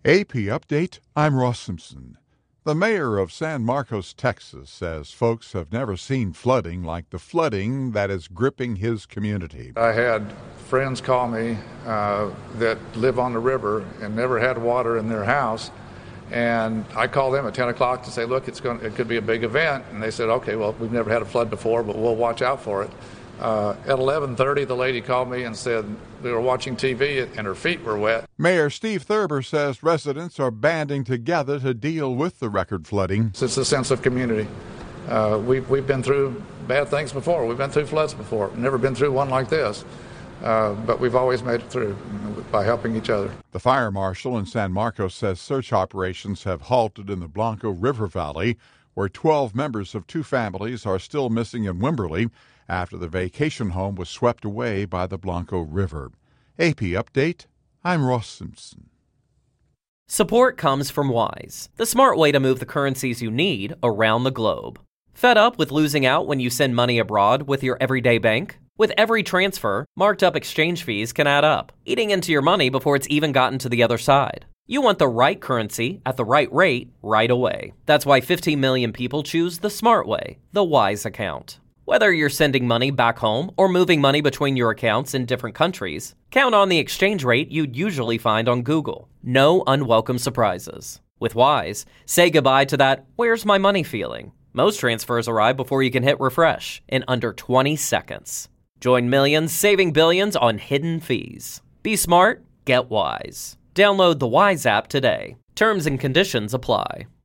AP Update, I'm Ross Simpson. The mayor of San Marcos, Texas, says folks have never seen flooding like the flooding that is gripping his community. I had friends call me that live on the river and never had water in their house. And I called them at 10 o'clock to say, look, it could be a big event. And they said, okay, well, we've never had a flood before, but we'll watch out for it. At 11:30, the lady called me and said we were watching TV and her feet were wet. Mayor Steve Thurber says residents are banding together to deal with the record flooding. It's a sense of community. We've been through bad things before. We've been through floods before. Never been through one like this. But we've always made it through by helping each other. The fire marshal in San Marcos says search operations have halted in the Blanco River Valley, where 12 members of two families are still missing in Wimberley after the vacation home was swept away by the Blanco River. AP Update, I'm Ross Simpson. Support comes from Wise, the smart way to move the currencies you need around the globe. Fed up with losing out when you send money abroad with your everyday bank? With every transfer, marked up exchange fees can add up, eating into your money before it's even gotten to the other side. You want the right currency at the right rate right away. That's why 15 million people choose the smart way, the Wise account. Whether you're sending money back home or moving money between your accounts in different countries, count on the exchange rate you'd usually find on Google. No unwelcome surprises. With Wise, say goodbye to that "where's my money" feeling. Most transfers arrive before you can hit refresh in under 20 seconds. Join millions saving billions on hidden fees. Be smart, get Wise. Download the Wise app today. Terms and conditions apply.